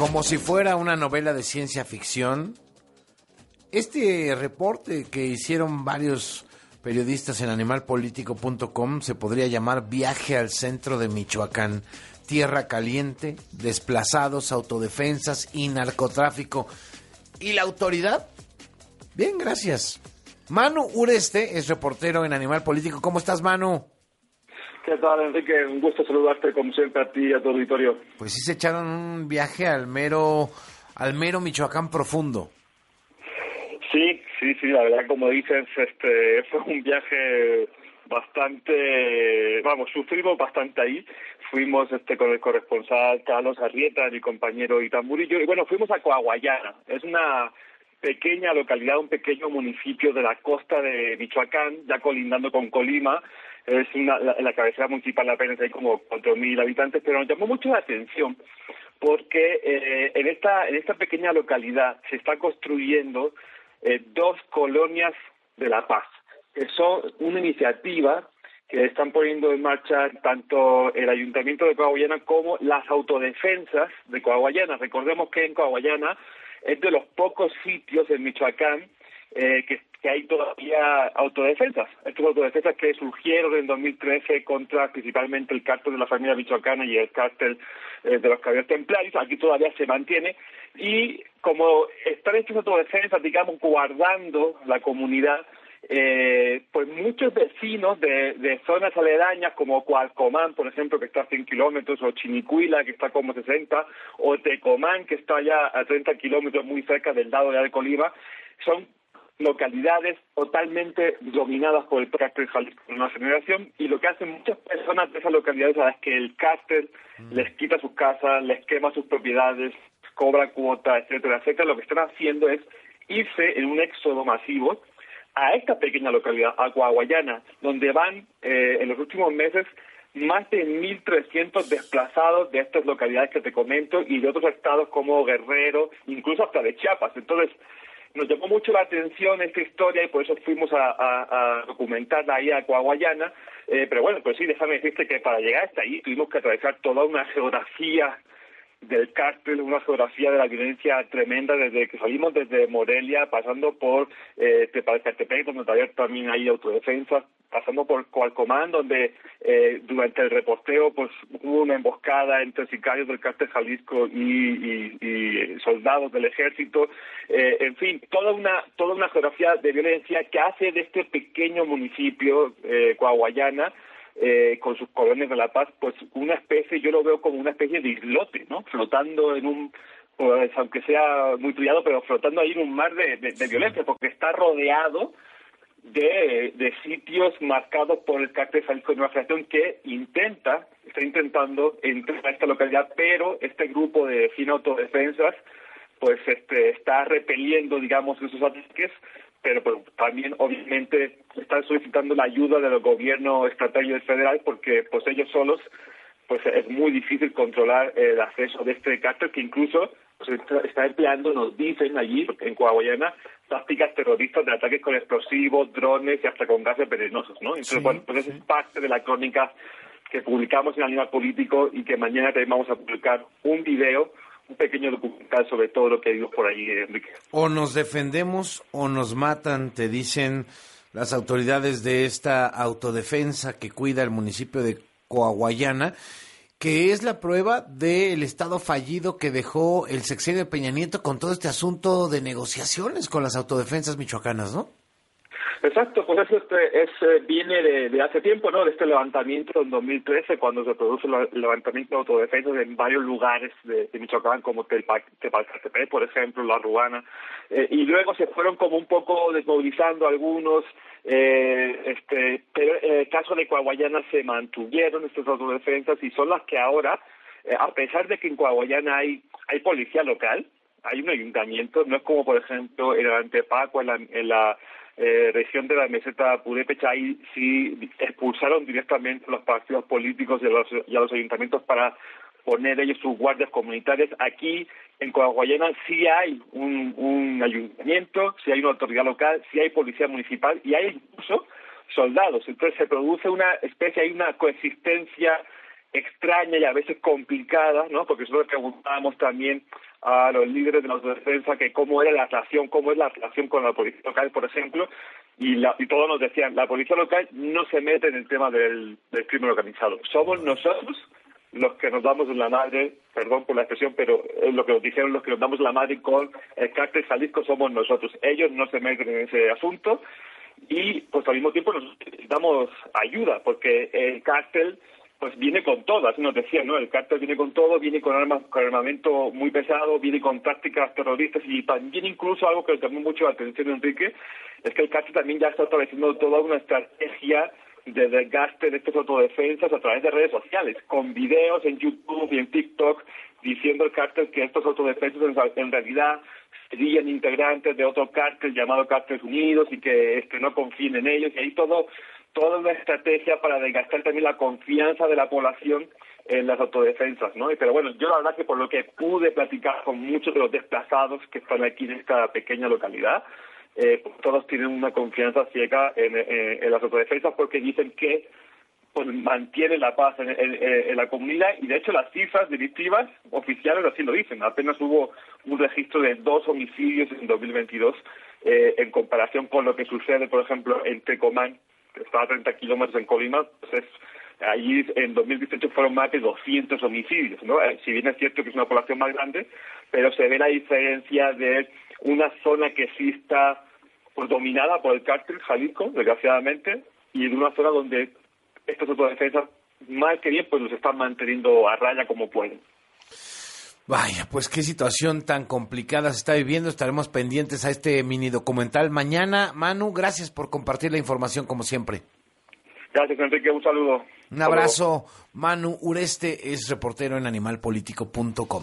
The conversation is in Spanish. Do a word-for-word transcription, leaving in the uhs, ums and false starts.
Como si fuera una novela de ciencia ficción, este reporte que hicieron varios periodistas en animal político punto com se podría llamar Viaje al centro de Michoacán, tierra caliente, desplazados, autodefensas y narcotráfico. ¿Y la autoridad? Bien, gracias. Manu Ureste es reportero en Animal Político. ¿Cómo estás, Manu? ¿Qué tal, Enrique? Un gusto saludarte, como siempre, a ti y a tu auditorio. Pues sí se echaron un viaje al mero, al mero Michoacán profundo. Sí, sí, sí, la verdad, como dices, este fue un viaje bastante, vamos, sufrimos bastante ahí. Fuimos este con el corresponsal Carlos Arrieta, mi compañero Itamburillo, y bueno, fuimos a Coahuayana. Es una pequeña localidad, un pequeño municipio de la costa de Michoacán, ya colindando con Colima. Es una, la, la cabecera municipal apenas hay como cuatro mil habitantes, pero nos llamó mucho la atención porque eh, en esta en esta pequeña localidad se está construyendo eh, dos colonias de la paz, que son una iniciativa que están poniendo en marcha tanto el Ayuntamiento de Coahuayana como las autodefensas de Coahuayana. Recordemos que en Coahuayana es de los pocos sitios en Michoacán eh, que que hay todavía autodefensas. Estas autodefensas que surgieron en dos mil trece contra principalmente el cártel de la familia michoacana y el cártel eh, de los caballeros templarios. Aquí todavía se mantiene. Y como están estas autodefensas, digamos, guardando la comunidad, eh, pues muchos vecinos de, de zonas aledañas como Cualcomán, por ejemplo, que está a cien kilómetros, o Chinicuila, que está como sesenta, o Tecomán, que está ya a treinta kilómetros, muy cerca del lado de Colima, son localidades totalmente dominadas por el cártel Jalisco Nueva Generación, y lo que hacen muchas personas de esas localidades a las que el cártel mm. les quita sus casas, les quema sus propiedades, cobra cuotas, etcétera, etcétera, lo que están haciendo es irse en un éxodo masivo a esta pequeña localidad, a Coahuayana, donde van eh, en los últimos meses más de mil trescientos desplazados de estas localidades que te comento y de otros estados como Guerrero, incluso hasta de Chiapas. Entonces, nos llamó mucho la atención esta historia y por eso fuimos a, a, a documentarla ahí a Coahuayana, eh, pero bueno, pues sí, déjame decirte que para llegar hasta ahí tuvimos que atravesar toda una geografía del cártel, una geografía de la violencia tremenda desde que salimos desde Morelia, pasando por eh, Tepalcatepec, donde todavía también hay autodefensas, pasando por Coalcomán, donde eh, durante el reporteo pues hubo una emboscada entre sicarios del cártel Jalisco y, y, y soldados del ejército, eh, en fin, toda una toda una geografía de violencia que hace de este pequeño municipio, eh, Coahuayana, Eh, con sus colonias de la paz, pues una especie, yo lo veo como una especie de islote, ¿no? Flotando en un, pues aunque sea muy trillado, pero flotando ahí en un mar de, de, de violencia, porque está rodeado de, de sitios marcados por el cártel Jalisco Nueva Generación que intenta, está intentando entrar a esta localidad, pero este grupo de cien autodefensas, pues este está repeliendo, digamos, esos ataques, pero pues, también obviamente están solicitando la ayuda de los gobiernos estatal y federal porque pues ellos solos pues es muy difícil controlar el acceso de este cártel que incluso pues, está, está empleando, nos dicen allí en Coahuayana, tácticas terroristas de ataques con explosivos, drones y hasta con gases venenosos, ¿no? Entonces, sí, bueno, pues sí. Esa es parte de la crónica que publicamos en Animal Político y que mañana también vamos a publicar un video, un pequeño documental sobre todo lo que vimos por allí, Enrique. O nos defendemos o nos matan, te dicen las autoridades de esta autodefensa que cuida el municipio de Coahuayana, que es la prueba del estado fallido que dejó el sexenio de Peña Nieto con todo este asunto de negociaciones con las autodefensas michoacanas, ¿no? Exacto, pues eso este, es, viene de, de hace tiempo, ¿no? De este levantamiento en dos mil trece, cuando se produce el levantamiento de autodefensas en varios lugares de, de Michoacán, como Tepalcatepec, por ejemplo, La Ruana, eh, y luego se fueron como un poco desmovilizando algunos, eh, este, pero en el caso de Coahuayana se mantuvieron estas autodefensas y son las que ahora, eh, a pesar de que en Coahuayana hay, hay policía local, hay un ayuntamiento, no es como, por ejemplo, en el Antepaco, en la, en la Eh, región de la meseta purépecha, ahí sí expulsaron directamente a los partidos políticos y a los, y a los ayuntamientos para poner ellos sus guardias comunitarias. Aquí en Coahuayana sí hay un, un ayuntamiento, sí hay una autoridad local, sí hay policía municipal y hay incluso soldados. Entonces se produce una especie, hay una coexistencia extraña y a veces complicada, ¿no? Porque nosotros preguntábamos también a los líderes de la autodefensa que cómo era la relación, cómo es la relación con la policía local, por ejemplo, y, la, y todos nos decían, la policía local no se mete en el tema del, del crimen organizado. Somos nosotros los que nos damos la madre, perdón por la expresión, pero es lo que nos dijeron, los que nos damos la madre con el cártel Jalisco somos nosotros. Ellos no se meten en ese asunto y pues al mismo tiempo nos damos ayuda, porque el cártel pues viene con todo, así nos decían, ¿no? El cártel viene con todo, viene con armas, con armamento muy pesado, viene con tácticas terroristas y también incluso algo que llamó mucho la atención, Enrique, es que el cártel también ya está estableciendo toda una estrategia de desgaste de estas autodefensas a través de redes sociales, con videos en YouTube y en TikTok diciendo el cártel que estos autodefensas en realidad serían integrantes de otro cártel llamado Cárteles Unidos y que este, no confíen en ellos, y ahí todo, toda una estrategia para desgastar también la confianza de la población en las autodefensas, ¿no? Pero bueno, yo la verdad que por lo que pude platicar con muchos de los desplazados que están aquí en esta pequeña localidad, Eh, pues todos tienen una confianza ciega en, en, en las autodefensas porque dicen que pues mantiene la paz en, en, en la comunidad y de hecho las cifras delictivas oficiales así lo dicen. Apenas hubo un registro de dos homicidios en dos mil veintidós eh, en comparación con lo que sucede, por ejemplo, en Tecomán, que está a treinta kilómetros en Colima. Pues es, allí en dos mil dieciocho fueron más de doscientos homicidios, ¿no? Eh, si bien es cierto que es una población más grande, pero se ve la diferencia de una zona que sí está pues, dominada por el cártel Jalisco, desgraciadamente, y de una zona donde estas autodefensas, mal que bien, pues los están manteniendo a raya como pueden. Vaya, pues qué situación tan complicada se está viviendo. Estaremos pendientes a este mini documental mañana. Manu, gracias por compartir la información como siempre. Gracias, Enrique. Un saludo. Un abrazo. Manu Ureste es reportero en animal político punto com.